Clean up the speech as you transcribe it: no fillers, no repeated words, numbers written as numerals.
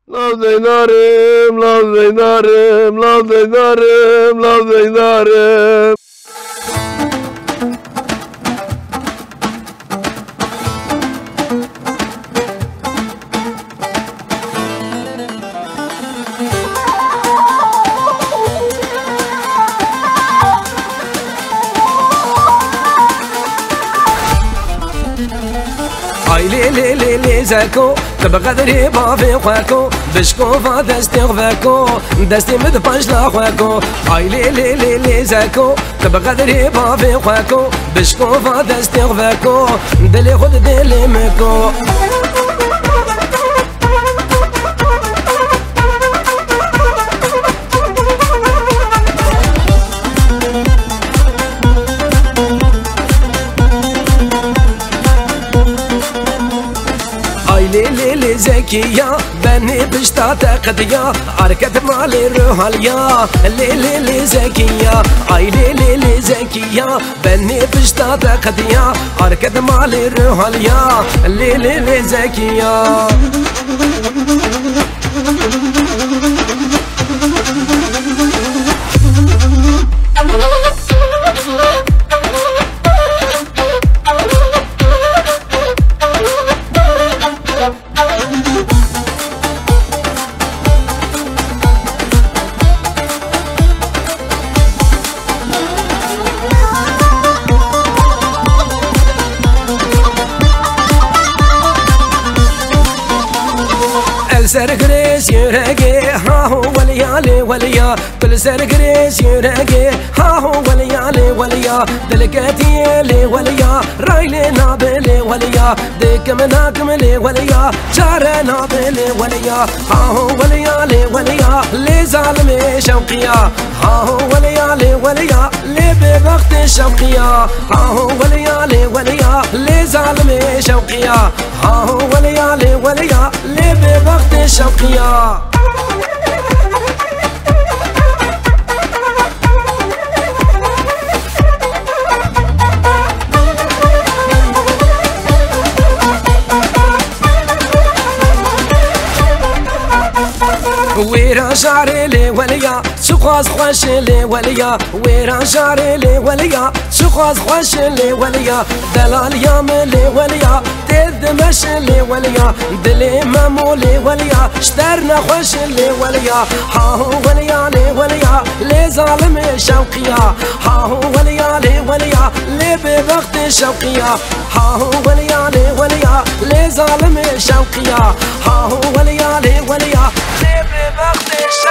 Love Zeynarim, love Zeynarim, love Zeynarim, love Zeynarim. لي لي لي لي زاكو تبغى ذريبة في خواكو بشكو فدستي غفاكو دستي مدفنش لخواكو لي لي لي لي زاكو تبغى ذريبة في خواكو بشكو فدستي غفاكو دلي خد دلي مكو لي لي لي زكية بني بشتا تقدية عركت مالي روحاليا لي لي لي زكية لي لي لي زكية بني بشتا تقدية عركت مالي روحاليا لي لي لي زكية سرقريس يرقي ها هو وليالي وليا كل سرقريس يرقي ها هو وليالي وليا دلقاتي لي وليا رايلي نابلي وليا ديك مناكم لي وليا جارنا بلي وليا ها هو وليالي وليا لي ظالمي شوقيا ها هو وليالي وليا لي بوقت شوقيا ها هو وليالي وليا لي ظالمي شوقيا ها هو وليالي وليا لي بوقت شوقيا ويرا شعري لي وليا شخاص خوش لي وليا ويرا شعري لي وليا شخاص خوش لي وليا دلال يام لي وليا تدمش لي وليا دلي مامو لي وليا اشترنا خوش لي وليا ها هو وليا لي وليا لي ظالم شوقيا ها هو وليا لي وليا لي بوقت شوقيا ها هو وليا لي وليا لي ظالم شوقيا ها هو وليا لي وليا لي بوقت